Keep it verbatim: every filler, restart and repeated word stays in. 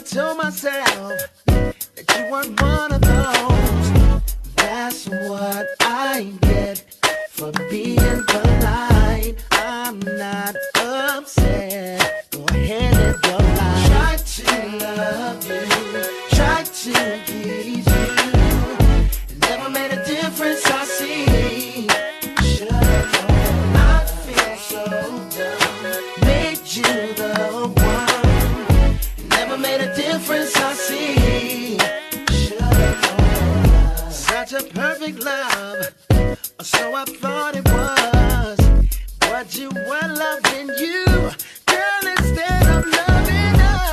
told myself that you weren't one of those. That's what I get for being polite. I'm not upset. Go ahead and go lie. Try to love you, try to please you. It never made a difference, I see. Should've known. I feel so dumb. Made you the one. It never made a difference, I see. Should've known. Such a perfect love.